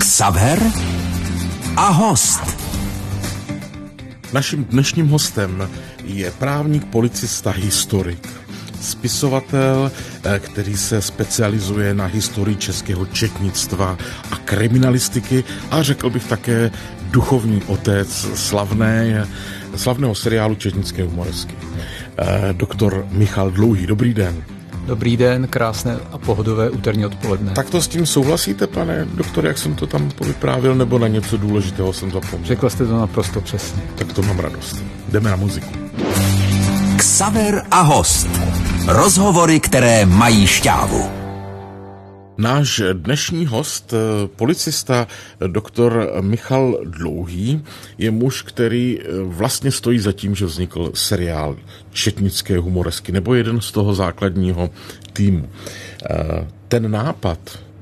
Xaver a host. Naším dnešním hostem je právník, policista, historik, spisovatel, který se specializuje na historii českého četnictva a kriminalistiky a řekl bych také duchovní otec slavného seriálu Četnické humoresky. Doktor Michal Dlouhý, dobrý den. Dobrý den, krásné a pohodové úterní odpoledne. Tak to s tím souhlasíte, pane doktor, jak jsem to tam povyprávil, nebo na něco důležitého jsem zapomněl? Řekl jste to naprosto přesně. Tak to mám radost. Jdeme na muziku. Xaver a host. Rozhovory, které mají šťávu. Náš dnešní host, policista doktor Michal Dlouhý, je muž, který vlastně stojí za tím, že vznikl seriál Četnické humoresky, nebo jeden z toho základního týmu. Ten nápad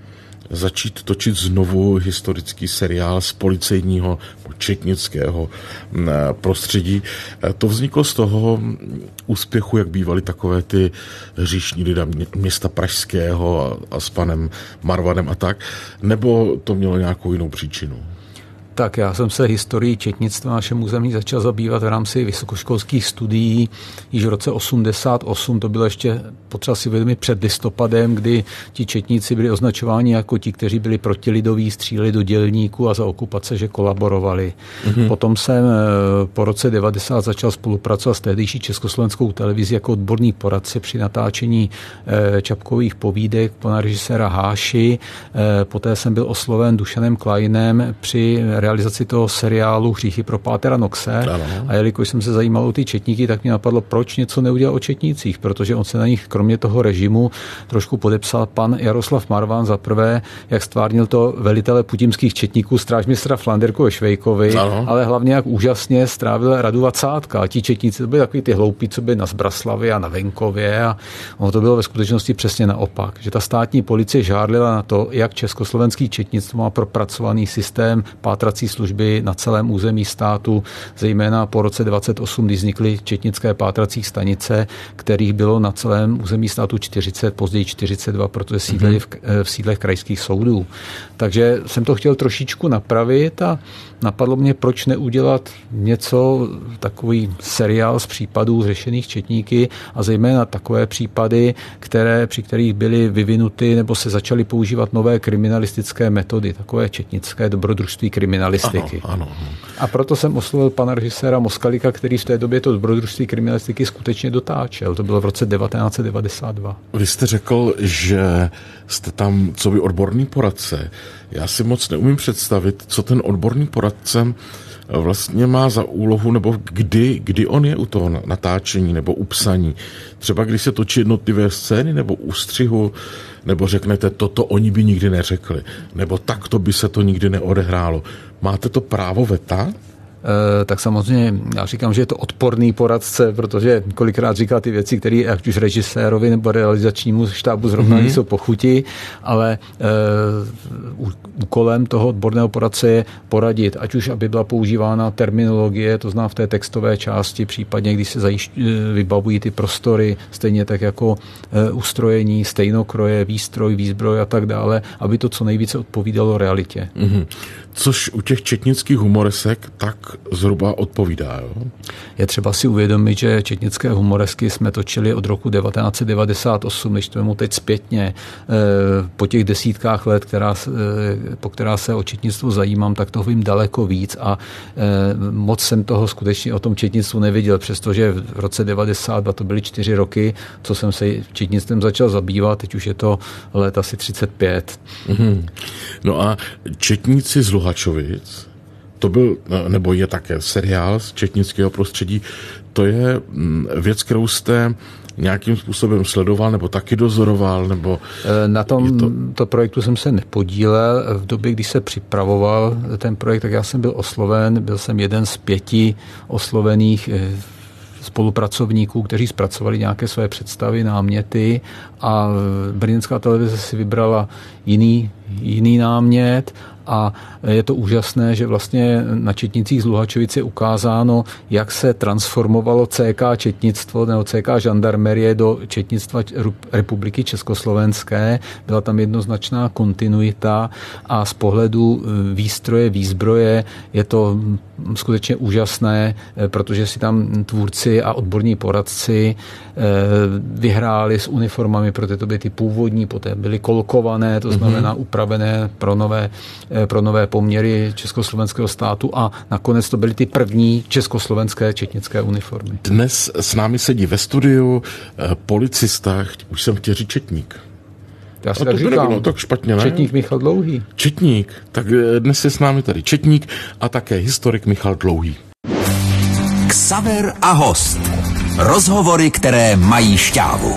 začít točit znovu historický seriál z policejního četnického prostředí. To vzniklo z toho úspěchu, jak bývaly takové ty říšní lidé města pražského a s panem Marvanem a tak, nebo to mělo nějakou jinou příčinu? Tak já jsem se historií četnictva na našem území začal zabývat v rámci vysokoškolských studií již v roce 88. To bylo ještě potřeba si uvědomit před listopadem, kdy ti četníci byli označováni jako ti, kteří byli protilidoví, stříleli do dělníků a za okupace, že kolaborovali. Potom jsem po roce 90 začal spolupracovat s tehdejší československou televizí jako odborný poradce při natáčení Čapkových povídek pana režiséra Háši. Poté jsem byl osloven Dušanem Kleinem při realizaci toho seriálu Hříchy pro pátera Knoxe. A jelikož jsem se zajímal o ty četníky, tak mě napadlo, proč něco neudělal o četnících, protože on se na nich kromě toho režimu trošku podepsal pan Jaroslav Marvan za prvé, jak stvárnil to velitele putimských četníků strážmistra Flanderku ve Švejkovi, ale hlavně jak úžasně strávil Radu Vacátka. A ti četníci to byli takový ty hloupí, co byli na Zbraslavě a na venkově, a ono to bylo ve skutečnosti přesně naopak, že ta státní policie žárlila na to, jak československý četnictvo má propracovaný systém pátrací služby na celém území státu, zejména po roce 28, kdy vznikly četnické pátrací stanice, kterých bylo na celém území státu 40, později 42, protože sídlili v sídlech krajských soudů. Takže jsem to chtěl trošičku napravit a napadlo mě, proč neudělat něco, takový seriál z případů řešených četníky a zejména takové případy, při kterých byly vyvinuty nebo se začaly používat nové kriminalistické metody, takové četnické dobrodružství kriminalistiky. Ano. A proto jsem oslovil pana režiséra Moskalika, který v té době to dobrodružství kriminalistiky skutečně dotáčel. To bylo v roce 1992. Vy jste řekl, že jste tam coby odborný poradce. Já si moc neumím představit, co ten odborný poradce vlastně má za úlohu, nebo kdy on je u toho natáčení nebo u psaní. Třeba když se točí jednotlivé scény nebo ústřihu, nebo řeknete, toto oni by nikdy neřekli, nebo takto by se to nikdy neodehrálo. Máte to právo veta? Tak samozřejmě já říkám, že je to odporný poradce, protože kolikrát říká ty věci, které ať už režisérovi nebo realizačnímu štábu zrovna nejsou po chuti, ale úkolem toho odborného poradce je poradit, ať už aby byla používána terminologie, to znamená v té textové části, případně když se vybavují ty prostory, stejně tak jako ustrojení, stejnokroje, výstroj, výzbroj a tak dále, aby to co nejvíce odpovídalo realitě. Což u těch četnických humoresek tak zhruba odpovídá, jo? Je třeba si uvědomit, že četnické humoresky jsme točili od roku 1998, než to teď zpětně. Po těch desítkách let, po která se o četnictvu zajímám, tak toho vím daleko víc a moc jsem toho skutečně o tom četnictvu neviděl, přestože v roce 92 to byly 4 roky, co jsem se četnictvem začal zabývat, teď už je to let asi 35. No a Četníci z Luhačovic, to byl, nebo je také seriál z četnického prostředí, to je věc, kterou jste nějakým způsobem sledoval, nebo taky dozoroval, nebo... Na tomto projektu jsem se nepodílel. V době, kdy se připravoval ten projekt, tak já jsem byl osloven, byl jsem jeden z 5 oslovených spolupracovníků, kteří zpracovali nějaké své představy, náměty a brněnská televize si vybrala jiný námět a je to úžasné, že vlastně na Četnicích z Luhačovic je ukázáno, jak se transformovalo CK četnictvo nebo CK žandarmerie do četnictva Republiky Československé. Byla tam jednoznačná kontinuita a z pohledu výstroje, výzbroje je to skutečně úžasné, protože si tam tvůrci a odborní poradci vyhráli s uniformami, protože to byly ty původní, poté byly kolkované, to znamená upravené pro nové poměry československého státu a nakonec to byly ty první československé četnické uniformy. Dnes s námi sedí ve studiu policista, už jsem chtěl říct četník. Já si tak říkám, nebylo tak špatně, ne? Četník Michal Dlouhý. Četník, tak dnes je s námi tady četník a také historik Michal Dlouhý. Xaver a host. Rozhovory, které mají šťávu.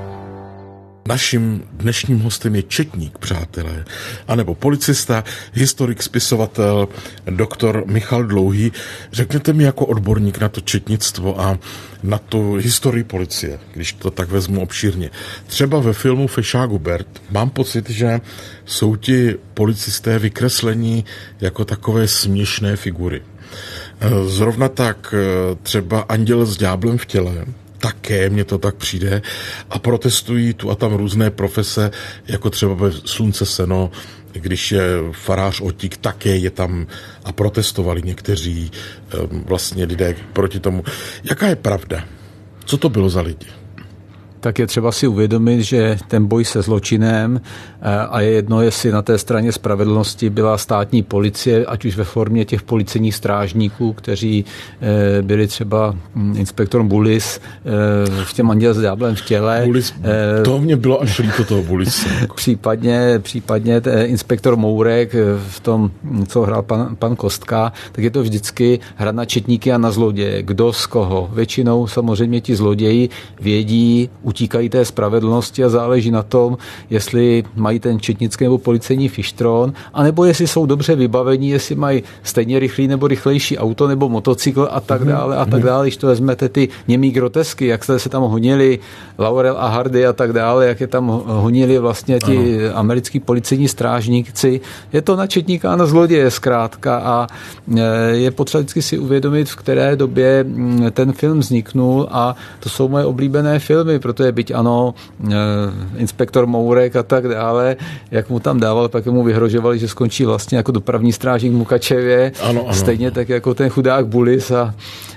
Naším dnešním hostem je četník, přátelé, anebo policista, historik, spisovatel, doktor Michal Dlouhý. Řekněte mi jako odborník na to četnictvo a na tu historii policie, když to tak vezmu obšírně. Třeba ve filmu Fešák Hubert mám pocit, že jsou ti policisté vykreslení jako takové směšné figury. Zrovna tak třeba Anděl s ďáblem v těle, také mně to tak přijde a protestují tu a tam různé profese, jako třeba ve Slunce seno, když je farář Otík, také je tam a protestovali někteří vlastně lidé proti tomu. Jaká je pravda? Co to bylo za lidi? Tak je třeba si uvědomit, že ten boj se zločinem a je jedno, jestli na té straně spravedlnosti byla státní policie, ať už ve formě těch policejních strážníků, kteří byli třeba inspektor Bulis v těm Anděl s ďáblem v těle. Bulis, to mě bylo až líto toho Bulise. Případně inspektor Mourek v tom, co hrál pan Kostka, tak je to vždycky hra na četníky a na zloděje. Kdo z koho? Většinou samozřejmě ti zloději vědí, utíkají té spravedlnosti a záleží na tom, jestli mají ten četnický nebo policejní fištron, anebo jestli jsou dobře vybavení, jestli mají stejně rychlý nebo rychlejší auto nebo motocykl a tak dále a tak dále. Když to vezmete ty němý grotesky, jak se tam honili Laurel a Hardy a tak dále, jak je tam honili vlastně ti americký policejní strážníci. Je to na četníka a na zloděje zkrátka a je potřeba vždycky si uvědomit, v které době ten film vzniknul a to jsou moje oblíbené filmy, protože byť ano, inspektor Mourek a tak dále, jak mu tam dával, pak mu vyhrožovali, že skončí vlastně jako dopravní strážník v Mukačevě, stejně tak jako ten chudák Bulis a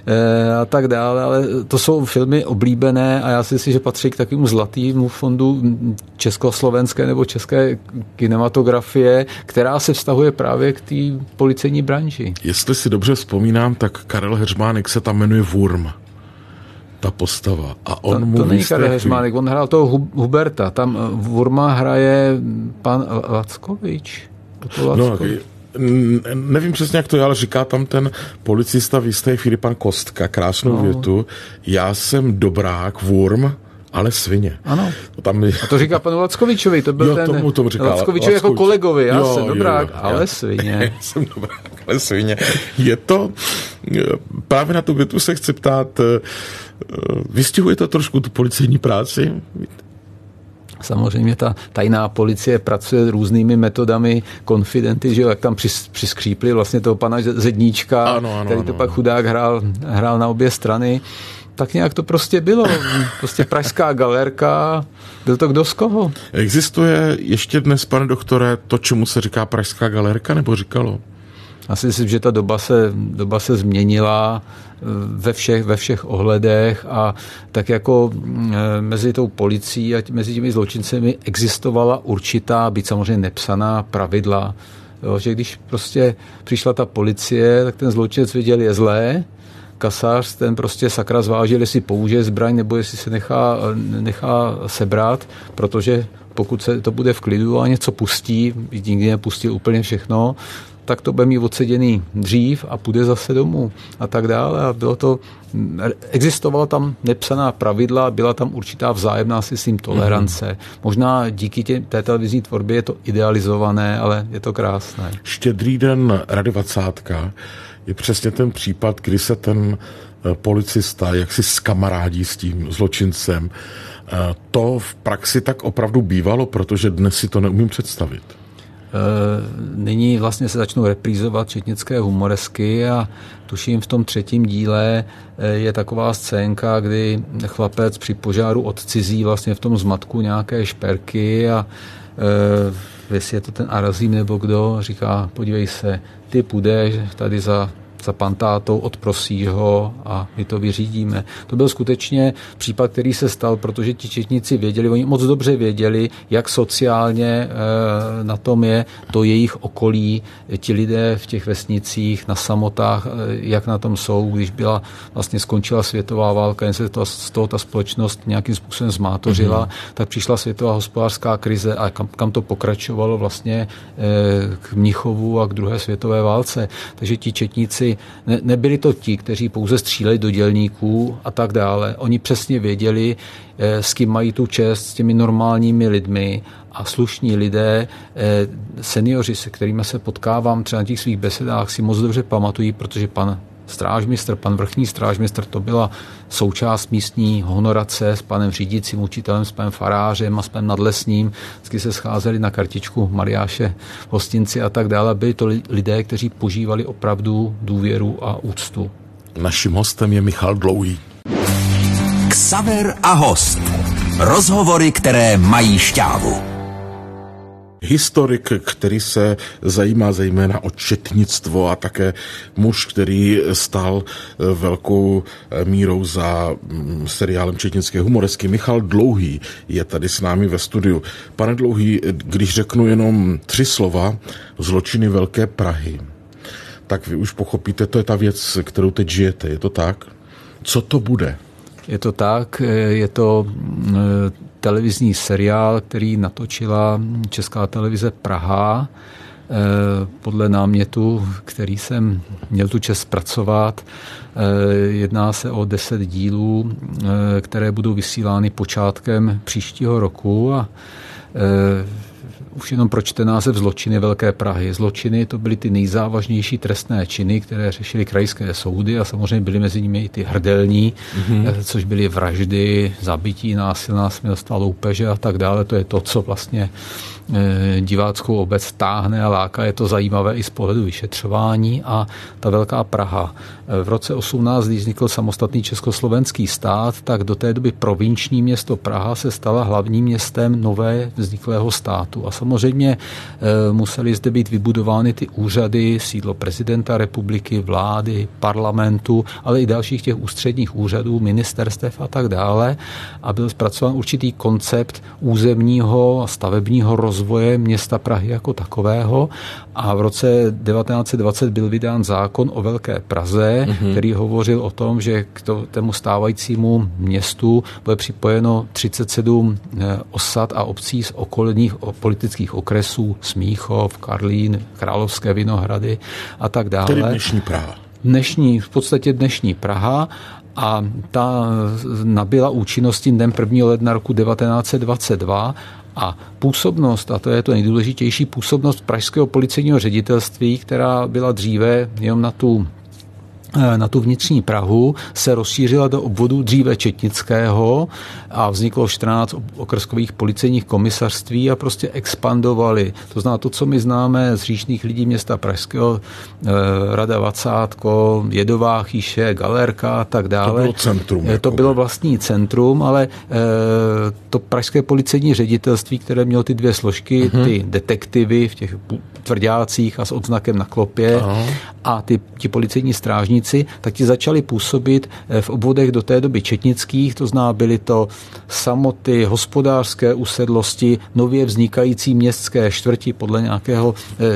tak dále, ale to jsou filmy oblíbené a já si myslím, že patří k takovému zlatému fondu československé nebo české kinematografie, která se vztahuje právě k té policejní branži. Jestli si dobře vzpomínám, tak Karel Heřmánek se tam jmenuje Wurm. Ta postava. A on to není Karel Heřmánek, on hrál toho Huberta. Tam Wurma hraje pan Lackovič. No, nevím přesně, jak to je, ale říká tam ten policista v jisté chvíli pan Kostka, krásnou větu. Já jsem dobrák, Wurm, ale svině. Ano. Tam a to říká panu Lackovičovi, to byl tomu říká, Lackovičovi jako kolegovi. Já jsem dobrák, ale svině. Já jsem dobrák, ale svině. Je to, právě na tu větu se chci ptát, vystihuje to trošku tu policejní práci? Samozřejmě ta tajná policie pracuje různými metodami, konfidenty, že jak tam přiskřípli vlastně toho pana Zedníčka, který to pak chudák hrál na obě strany. Tak nějak to prostě bylo. Prostě pražská galerka, byl to kdo z koho. Existuje ještě dnes, pane doktore, to, čemu se říká pražská galerka, nebo říkalo? Já si myslím, že ta doba se změnila ve všech ohledech a tak jako mezi tou policií a mezi těmi zločincemi existovala určitá, byť samozřejmě nepsaná pravidla. Jo, že když prostě přišla ta policie, tak ten zločinec viděl je zlé, kasař ten prostě sakra zvážil, jestli použije zbraň nebo jestli se nechá sebrat, protože pokud se to bude v klidu a něco pustí, nikdy nepustil úplně všechno, tak to bude mít odseděný dřív a půjde zase domů a tak dále. A existovala tam nepsaná pravidla, byla tam určitá vzájemná systém tolerance. Možná díky té televizní tvorbě je to idealizované, ale je to krásné. Štědrý den Rady 20. je přesně ten případ, kdy se ten policista jaksi skamarádí s tím zločincem. To v praxi tak opravdu bývalo, protože dnes si to neumím představit. nyní vlastně se začnou reprízovat četnické humoresky a tuším v tom 3. díle je taková scénka, kdy chlapec při požáru odcizí vlastně v tom zmatku nějaké šperky a jestli je to ten Arazím nebo kdo, říká, podívej se, ty půjdeš tady za pantátou, odprosíš ho a my to vyřídíme. To byl skutečně případ, který se stal, protože ti četníci věděli, oni moc dobře věděli, jak sociálně na tom je to jejich okolí, ti lidé v těch vesnicích, na samotách, jak na tom jsou, když byla vlastně skončila světová válka, jen se z toho ta společnost nějakým způsobem zmátořila, tak přišla světová hospodářská krize a kam to pokračovalo vlastně k Mnichovu a k druhé světové válce. Takže ti četníci nebyli to ti, kteří pouze stříleli do dělníků a tak dále. Oni přesně věděli, s kým mají tu čest, s těmi normálními lidmi a slušní lidé, seniori, se kterými se potkávám třeba na těch svých besedách, si moc dobře pamatují, protože pan strážmistr, pan vrchní strážmistr, to byla součást místní honorace s panem řídícím učitelem, s panem farářem a s panem nadlesním. Vždycky se scházeli na kartičku Mariáše hostinci a tak dále. Byli to lidé, kteří požívali opravdu důvěru a úctu. Naším hostem je Michal Dlouhý. Xaver a host. Rozhovory, které mají šťávu. Historik, který se zajímá zejména o četnictvo a také muž, který stál velkou mírou za seriálem četnické humoresky. Michal Dlouhý je tady s námi ve studiu. Pane Dlouhý, když řeknu jenom 3 slova, zločiny Velké Prahy, tak vy už pochopíte, to je ta věc, kterou teď žijete. Je to tak? Co to bude? Je to tak, je to televizní seriál, který natočila Česká televize Praha podle námětu, který jsem měl tu čest zpracovat. Jedná se o 10 dílů, které budou vysílány počátkem příštího roku a už jenom proč ten název Zločiny Velké Prahy. Zločiny to byly ty nejzávažnější trestné činy, které řešily krajské soudy a samozřejmě byly mezi nimi i ty hrdelní, což byly vraždy, zabití, násilná smilstva, loupeže a tak dále. To je to, co vlastně diváckou obec táhne a láká. Je to zajímavé i z pohledu vyšetřování a ta Velká Praha. V roce 18, když vznikl samostatný československý stát, tak do té doby provinční město Praha se stala hlavním městem nové vzniklého státu. A samozřejmě musely zde být vybudovány ty úřady, sídlo prezidenta republiky, vlády, parlamentu, ale i dalších těch ústředních úřadů, ministerstev a tak dále. A byl zpracován určitý koncept územního a stavebního rozvoje města Prahy jako takového. A v roce 1920 byl vydán zákon o Velké Praze, který hovořil o tom, že k tomu stávajícímu městu bude připojeno 37 osad a obcí z okolních politických okresů, Smíchov, Karlín, Královské Vinohrady a tak dále. Tedy dnešní Praha. V podstatě dnešní Praha. A ta nabyla účinnosti dnem 1. ledna roku 1922 a působnost, a to je to nejdůležitější, působnost pražského policejního ředitelství, která byla dříve jenom na tu vnitřní Prahu, se rozšířila do obvodu dříve četnického a vzniklo 14 okrskových policejních komisařství a prostě expandovali. To znamená to, co my známe z říšných lidí města pražského, Rada Vacátko, Jedová Chýše, Galerka a tak dále. To bylo centrum. To bylo vlastní centrum, ale to pražské policejní ředitelství, které mělo ty 2 složky, ty detektivy v těch tvrďácích a s odznakem na klopě a ti policejní strážníci, tak ti začali působit v obvodech do té doby četnických, to znamená byly to samoty, hospodářské usedlosti, nově vznikající městské čtvrti podle nějakého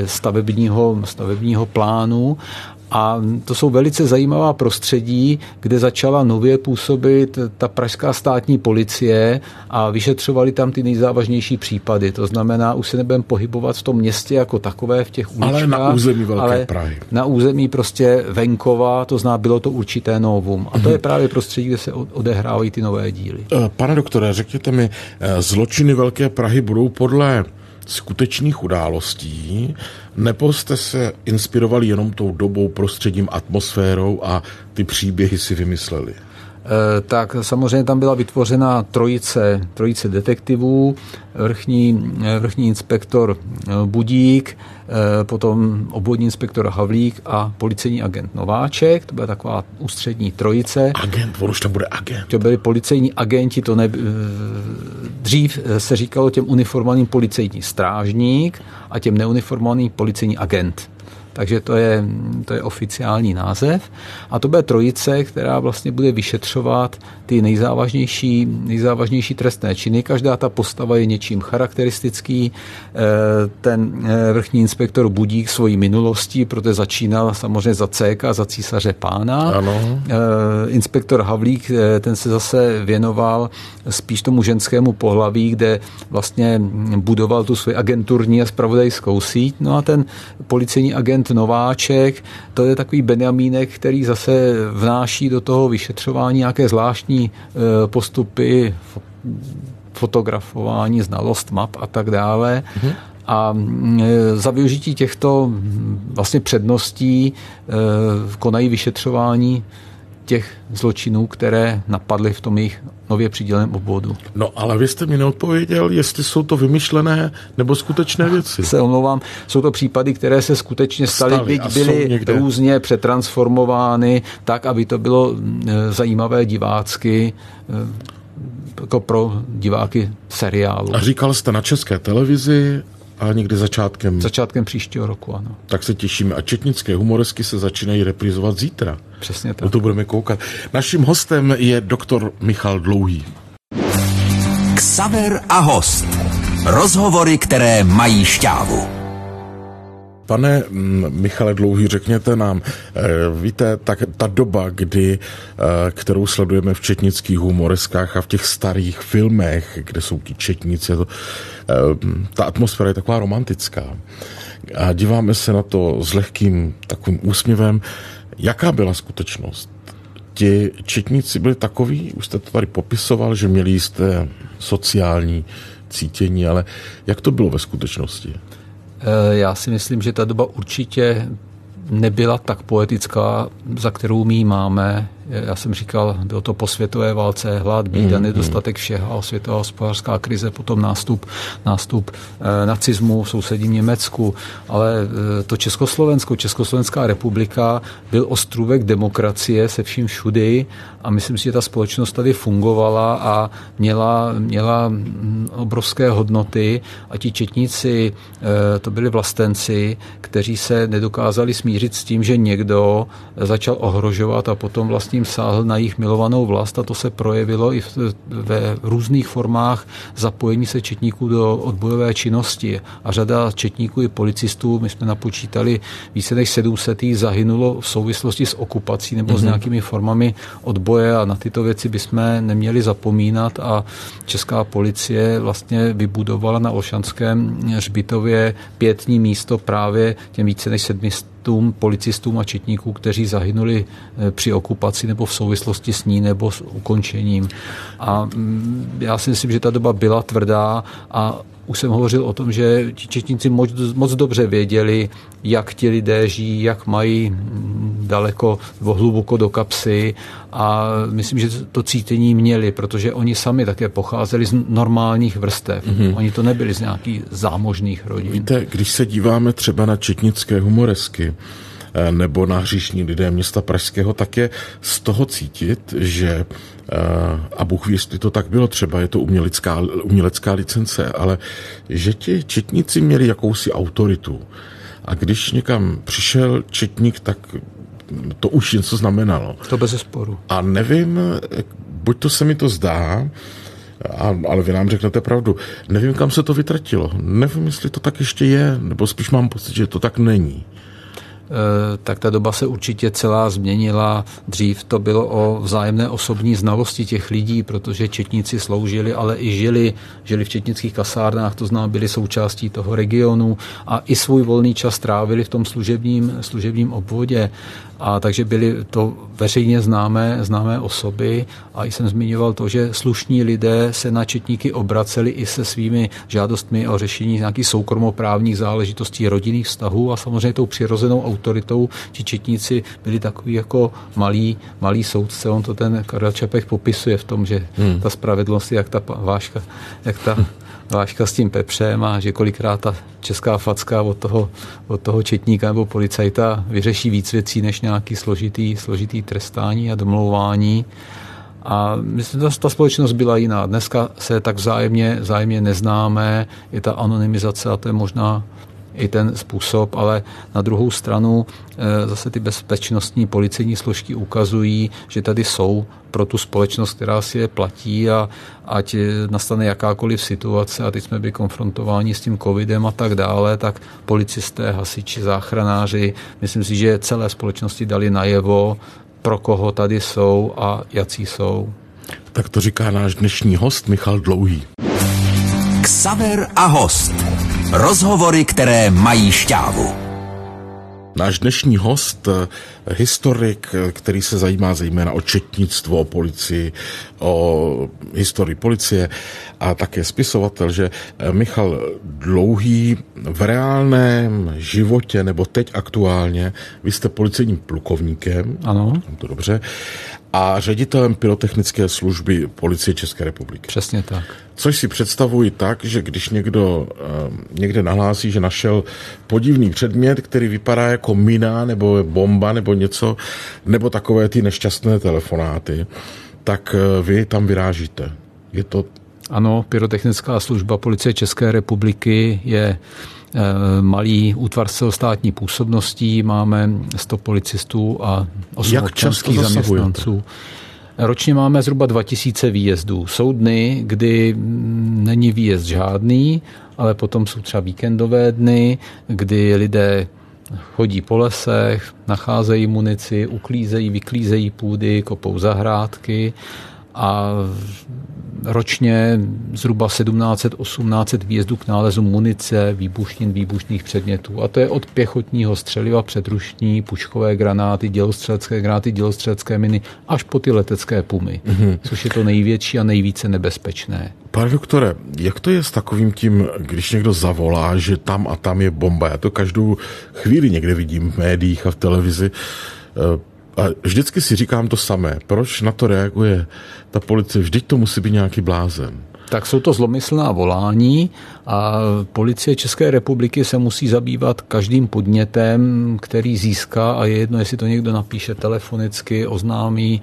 stavebního plánu. A to jsou velice zajímavá prostředí, kde začala nově působit ta pražská státní policie a vyšetřovali tam ty nejzávažnější případy. To znamená, už se nebudeme pohybovat v tom městě jako takové, v těch uličkách. Ale na území Velké Prahy. Na území prostě venkova, to znamená, bylo to určité novum. A to je právě prostředí, kde se odehrávají ty nové díly. Pane doktore, řekněte mi, Zločiny Velké Prahy budou podle skutečných událostí, nebo jste se inspirovali jenom tou dobou, prostředím, atmosférou a ty příběhy si vymysleli? Tak samozřejmě tam byla vytvořena trojice detektivů, vrchní inspektor Budík, potom obvodní inspektor Havlík a policejní agent Nováček. To byla taková ústřední trojice. Agent, on už tam bude agent. To byli policejní agenti, dřív se říkalo těm uniformovaným policejní strážník a těm neuniformovaným policejní agent. Takže to je oficiální název. A to bude trojice, která vlastně bude vyšetřovat ty nejzávažnější trestné činy. Každá ta postava je něčím charakteristický. Ten vrchní inspektor Budík svojí minulostí, protože začínal samozřejmě za CK, za císaře pána. Ano. Inspektor Havlík, ten se zase věnoval spíš tomu ženskému pohlaví, kde vlastně budoval tu svoji agenturní a zpravodajskou síť. No a ten policejní agent Nováček, to je takový Benjamínek, který zase vnáší do toho vyšetřování nějaké zvláštní postupy, fotografování, znalost map a tak dále. A za využití těchto vlastně předností konají vyšetřování těch zločinů, které napadly v tom jejich nově přiděleném obvodu. No, ale vy jste mi neodpověděl, jestli jsou to vymyšlené nebo skutečné věci. Se omlouvám, jsou to případy, které se skutečně staly, byť byly různě přetransformovány tak, aby to bylo zajímavé divácky, jako pro diváky seriálu. A říkal jste na České televizi a někdy začátkem příštího roku, ano. Tak se těšíme. A četnické humoresky se začínají reprizovat zítra. Přesně tak. O to budeme koukat. Naším hostem je doktor Michal Dlouhý. Xaver a host. Rozhovory, které mají šťávu. Pane Michale Dlouhý, řekněte nám, víte, tak ta doba, kterou sledujeme v četnických humoreskách a v těch starých filmech, kde jsou ti četníci, ta atmosféra je taková romantická. A díváme se na to s lehkým takovým úsměvem. Jaká byla skutečnost? Ti četníci byli takoví, už jste to tady popisoval, že měli jisté sociální cítění, ale jak to bylo ve skutečnosti? Já si myslím, že ta doba určitě nebyla tak poetická, za kterou my máme. Já jsem říkal, bylo to po světové válce, hlad, bída, nedostatek všeho, světová hospodářská krize, potom nástup nacismu v sousedním Německu, ale to Československá republika byl ostrůvek demokracie se vším všudy a myslím si, že ta společnost tady fungovala a měla obrovské hodnoty a ti četníci, to byli vlastenci, kteří se nedokázali smířit s tím, že někdo začal ohrožovat a potom vlastně sáhl na jejich milovanou vlast a to se projevilo i ve různých formách zapojení se četníků do odbojové činnosti. A řada četníků i policistů, my jsme napočítali, více než 700 zahynulo v souvislosti s okupací nebo s nějakými formami odboje a na tyto věci bychom neměli zapomínat a česká policie vlastně vybudovala na Olšanském hřbitově pietní místo právě těm více než 700 policistům a četníků, kteří zahynuli při okupaci nebo v souvislosti s ní nebo s ukončením. A já si myslím, že ta doba byla tvrdá a už jsem hovořil o tom, že ti četníci moc dobře věděli, jak ti lidé žijí, jak mají daleko nebo hluboko do kapsy a myslím, že to cítění měli, protože oni sami také pocházeli z normálních vrstev. Oni to nebyli z nějakých zámožných rodin. Víte, když se díváme třeba na četnické humoresky nebo na hříšní lidé města pražského, tak je z toho cítit, že a Bůh ví, jestli to tak bylo, třeba je to umělecká licence, ale že ti četníci měli jakousi autoritu. A když někam přišel četník, tak to už něco znamenalo. To bez sporu. A nevím, buď to se mi to zdá, ale vy nám řeknete pravdu. Nevím, kam se to vytratilo. Nevím, jestli to tak ještě je, nebo spíš mám pocit, že to tak není. Tak ta doba se určitě celá změnila. Dřív to bylo o vzájemné osobní znalosti těch lidí, protože četníci sloužili, ale i žili v četnických kasárnách, to znamená, byli součástí toho regionu a i svůj volný čas trávili v tom služebním obvodě. A takže byly to veřejně známé osoby a jsem zmiňoval to, že slušní lidé se na četníky obraceli i se svými žádostmi o řešení nějakých soukromoprávních záležitostí rodinných vztahů a samozřejmě tou přirozenou autoritou. Ti četníci byli takový jako malý soudce. On to ten Karel Čapek popisuje v tom, že ta spravedlnost je jak ta váška s tím pepřem a že kolikrát ta česká facka od toho četníka nebo policajta vyřeší víc věcí než nějaký složitý trestání a domlouvání. A myslím, že ta společnost byla jiná. Dneska se tak vzájemně neznáme, je ta anonymizace a to je možná i ten způsob, ale na druhou stranu zase ty bezpečnostní policejní složky ukazují, že tady jsou pro tu společnost, která si je platí a ať nastane jakákoliv situace a teď jsme byli konfrontováni s tím covidem a tak dále, tak policisté, hasiči, záchranáři, myslím si, že celé společnosti dali najevo, pro koho tady jsou a jací jsou. Tak to říká náš dnešní host Michal Dlouhý. Xaver a host. Rozhovory, které mají šťávu. Náš dnešní host, historik, který se zajímá zejména o četnictvo, o policii, o historii policie a také spisovatel, že Michal Dlouhý v reálném životě, nebo teď aktuálně, vy jste policejním plukovníkem, ano, to dobře, a ředitelem pyrotechnické služby Policie České republiky. Přesně tak. Což si představuji tak, že když někdo někde nahlásí, že našel podivný předmět, který vypadá jako mina nebo bomba nebo něco, nebo takové ty nešťastné telefonáty, tak vy tam vyrážíte. Je to... Ano, pyrotechnická služba Policie České republiky je malý útvar s celostátní působností, máme 100 policistů a 8 občanských zaměstnanců. Ročně máme zhruba 2000 výjezdů. Jsou dny, kdy není výjezd žádný, ale potom jsou třeba víkendové dny, kdy lidé chodí po lesech, nacházejí munici, vyklízejí půdy, kopou zahrádky a ročně zhruba 1700-1800 výjezdů k nálezu munice, výbušných předmětů. A to je od pěchotního střeliva, předrušní, puškové granáty, dělostřelecké miny, až po ty letecké pumy, což je to největší a nejvíce nebezpečné. Pane doktore, jak to je s takovým tím, když někdo zavolá, že tam a tam je bomba? Já to každou chvíli někde vidím v médiích a v televizi. A vždycky si říkám to samé. Proč na to reaguje ta policie? Vždyť to musí být nějaký blázen. Tak jsou to zlomyslná volání a Policie České republiky se musí zabývat každým podnětem, který získá a je jedno, jestli to někdo napíše telefonicky, oznámí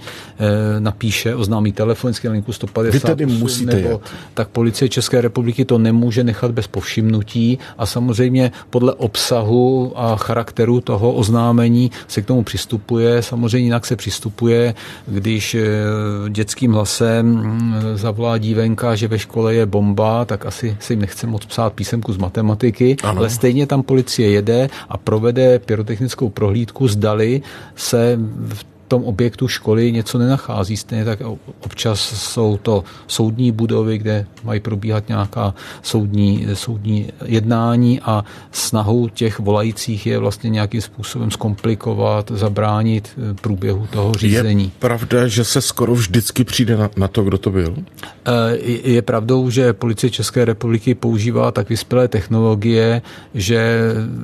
telefonicky na linku 158. Vy tedy musíte jet. Tak Policie České republiky to nemůže nechat bez povšimnutí a samozřejmě podle obsahu a charakteru toho oznámení se k tomu přistupuje. Samozřejmě jinak se přistupuje, když dětským hlasem zavolá dívenka, že ve škole je bomba, tak asi si jim nechce moc psát písemku z matematiky, ano. Ale stejně tam policie jede a provede pyrotechnickou prohlídku, zdali se v tom objektu školy něco nenachází. Stejně tak občas jsou to soudní budovy, kde mají probíhat nějaká soudní jednání a snahou těch volajících je vlastně nějakým způsobem zkomplikovat, zabránit průběhu toho řízení. Je pravda, že se skoro vždycky přijde na to, kdo to byl? Je pravdou, že Policie České republiky používá tak vyspělé technologie, že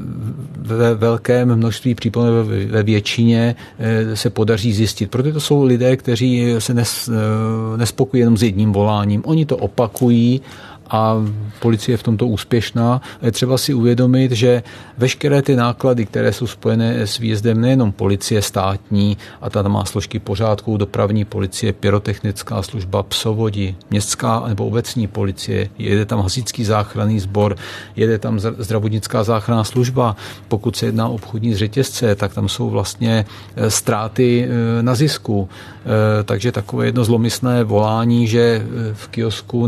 ve velkém množství případů ve většině se podaří zjistit. Proto to jsou lidé, kteří se nespokojí jenom s jedním voláním. Oni to opakují a policie je v tomto úspěšná. Je třeba si uvědomit, že veškeré ty náklady, které jsou spojené s výjezdem nejenom policie státní, a ta má složky pořádku, dopravní policie, pyrotechnická služba, psovodi, městská nebo obecní policie, jede tam hasičský záchranný sbor, jede tam zdravotnická záchranná služba. Pokud se jedná o obchodní řetězce, tak tam jsou vlastně ztráty na zisku. Takže takové jedno zlomyslné volání, že v kiosku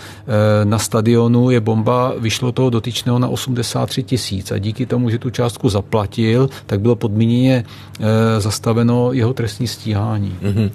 na stadionu je bomba, vyšlo toho dotyčného na 83 000 a díky tomu, že tu částku zaplatil, tak bylo podmíněně zastaveno jeho trestní stíhání.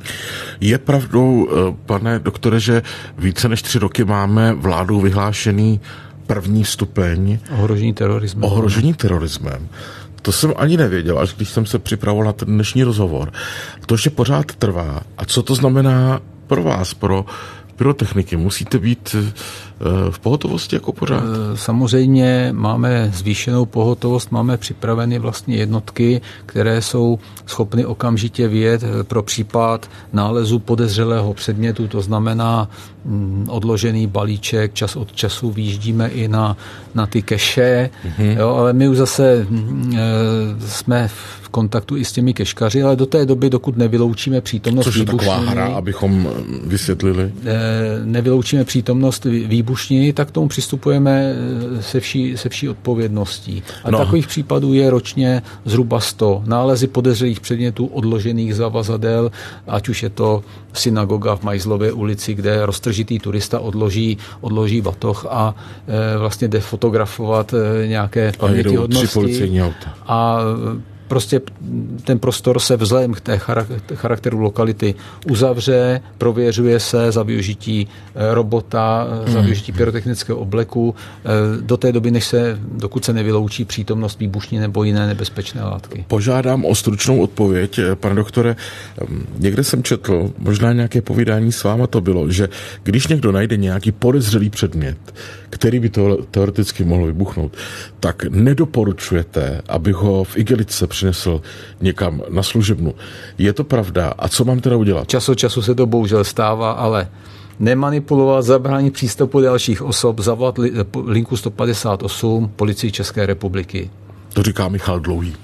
Je pravdou, pane doktore, že více než 3 roky máme vládou vyhlášený první stupeň ohrožení terorismem. To jsem ani nevěděl, až když jsem se připravoval na ten dnešní rozhovor. To, že pořád trvá. A co to znamená pro vás, pro pyrotechniky? Musíte být v pohotovosti jako pořád? Samozřejmě máme zvýšenou pohotovost, máme připraveny vlastně jednotky, které jsou schopny okamžitě vyjet pro případ nálezu podezřelého předmětu, to znamená odložený balíček, čas od času vyjíždíme i na ty keše, jo, ale my už zase jsme v kontaktu i s těmi keškaři, ale do té doby, dokud nevyloučíme přítomnost výbušniny. Což je taková hra, abychom vysvětlili? Nevyloučíme přítomnost výbušniny, tak k tomu přistupujeme se vší odpovědností. A takových případů je ročně zhruba 100. Nálezy podezřelých předmětů odložených zavazadel, ať už je to synagoga v Majzlově ulici, kde roztržitý turista odloží batoh a vlastně jde fotografovat nějaké pamětihodnosti. A prostě ten prostor se vzhledem k té charakteru lokality uzavře, prověřuje se za využití robota, za využití pyrotechnického obleku do té doby, dokud se nevyloučí přítomnost výbušní nebo jiné nebezpečné látky. Požádám o stručnou odpověď, pane doktore. Někde jsem četl, možná nějaké povídání s váma to bylo, že když někdo najde nějaký podezřelý předmět, který by to teoreticky mohl vybuchnout, tak nedoporučujete, aby ho v igelice přinesl někam na služebnu. Je to pravda? A co mám teda udělat? Čas od času se to bohužel stává, ale nemanipulovat, zabránit přístupu dalších osob, zavolat linku 158 Policii České republiky. To říká Michal Dlouhý.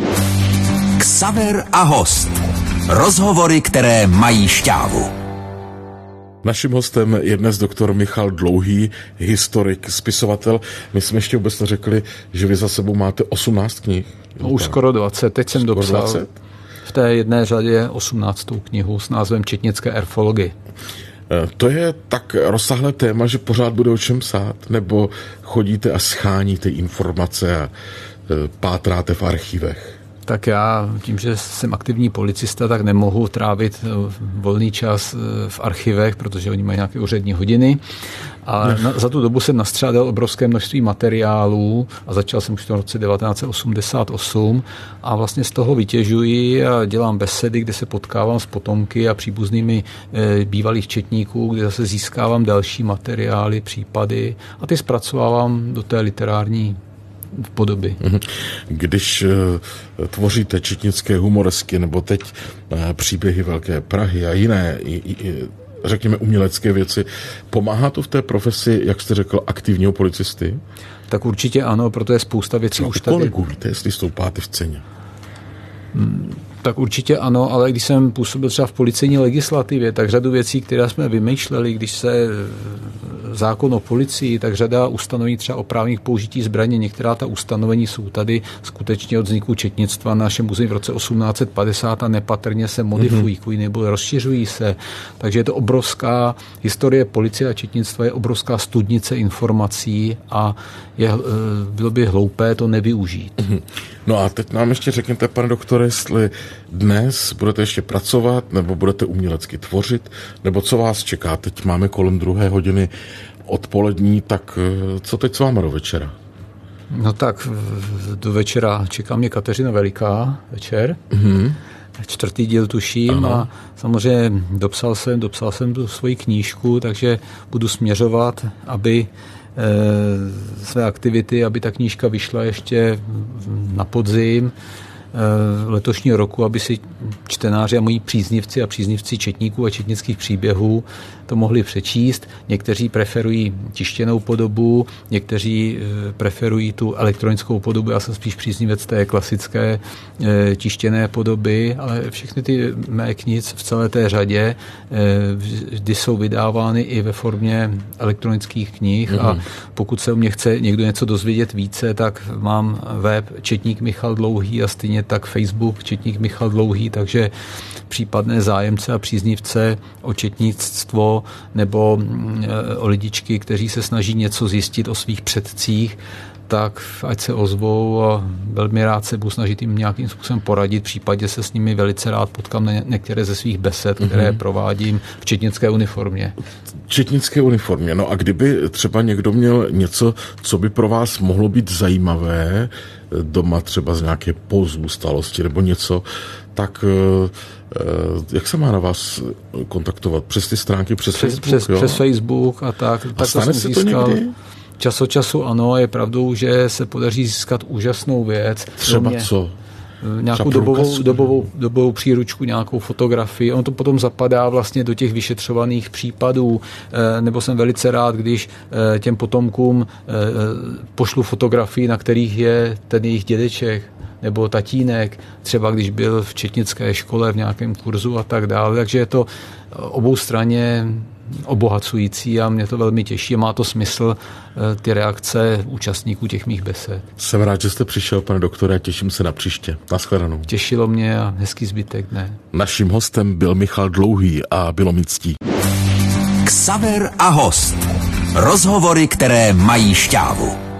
Xaver a host. Rozhovory, které mají šťávu. Naším hostem je dnes doktor Michal Dlouhý, historik, spisovatel. My jsme ještě vůbec neřekli, že vy za sebou máte 18 knih. No, už skoro 20. Teď jsem dopsal 20? V té jedné řadě 18. knihu s názvem Četnické erfology. To je tak rozsáhlé téma, že pořád bude o čem psát? Nebo chodíte a scháníte informace a pátráte v archivech? Tak já tím, že jsem aktivní policista, tak nemohu trávit volný čas v archivech, protože oni mají nějaké úřední hodiny. A za tu dobu jsem nastřádal obrovské množství materiálů a začal jsem už v roce 1988 a vlastně z toho vytěžuji a dělám besedy, kde se potkávám s potomky a příbuznými bývalých četníků, kde zase získávám další materiály, případy a ty zpracovávám do té literární podoby. Když tvoříte četnické humoresky nebo teď příběhy Velké Prahy a jiné, řekněme, umělecké věci, pomáhá to v té profesi, jak jste řekl, aktivního policisty? Tak určitě ano, proto je spousta věcí už tady. Kolik víte, jestli stoupáte v ceně? Tak určitě ano, ale když jsem působil třeba v policejní legislativě, tak řadu věcí, které jsme vymýšleli, když se zákon o policii, tak řada ustanovení třeba o právních použití zbraně, některá ta ustanovení jsou tady skutečně od vzniku četnictva na našem území v roce 1850 a nepatrně se modifují, nebo rozšiřují se. Takže je to obrovská historie policie a četnictva, je obrovská studnice informací a bylo by hloupé to nevyužít. No a teď nám ještě řekněte, pane doktore, jestli dnes budete ještě pracovat, nebo budete umělecky tvořit, nebo co vás čeká? Teď máme kolem 2 hodiny odpolední, tak co teď s váma do večera? No tak do večera čeká mě Kateřina Veliká večer. 4. díl tuším. Aha. A samozřejmě dopsal jsem tu svoji knížku, takže budu směřovat, aby své aktivity, aby ta knížka vyšla ještě na podzim letošního roku, aby si čtenáři a moji příznivci a příznivci četníků a četnických příběhů to mohli přečíst. Někteří preferují tištěnou podobu, někteří preferují tu elektronickou podobu. Já jsem spíš příznivec té klasické tištěné podoby, ale všechny ty mé knihy v celé té řadě vždy jsou vydávány i ve formě elektronických knih a pokud se o mě chce někdo něco dozvědět více, tak mám web Četník Michal Dlouhý a stejně tak Facebook Četník Michal Dlouhý, takže případné zájemce a příznivce o četnictvo nebo o lidičky, kteří se snaží něco zjistit o svých předcích, tak ať se ozvou a velmi rád se budu snažit jim nějakým způsobem poradit. V případě se s nimi velice rád potkám na některé ze svých besed, které provádím v četnické uniformě. Četnické uniformě. No a kdyby třeba někdo měl něco, co by pro vás mohlo být zajímavé, doma třeba z nějaké pozůstalosti nebo něco, tak jak se má na vás kontaktovat? Přes ty stránky, přes Facebook? Přes Facebook a tak. A stane se to někdy? Čas od času ano, je pravdou, že se podaří získat úžasnou věc. Třeba co? Nějakou dobovou příručku, nějakou fotografii. On to potom zapadá vlastně do těch vyšetřovaných případů, nebo jsem velice rád, když těm potomkům pošlu fotografii, na kterých je ten jejich dědeček nebo tatínek, třeba když byl v četnické škole v nějakém kurzu a tak dále. Takže je to oboustranně obohacující a mě to velmi těší a má to smysl, ty reakce účastníků těch mých besed. Jsem rád, že jste přišel, pane doktore, a těším se na příště. Nashledanou. Těšilo mě a hezký zbytek dne. Naším hostem byl Michal Dlouhý a bylo mi ctí. Xaver a host. Rozhovory, které mají šťávu.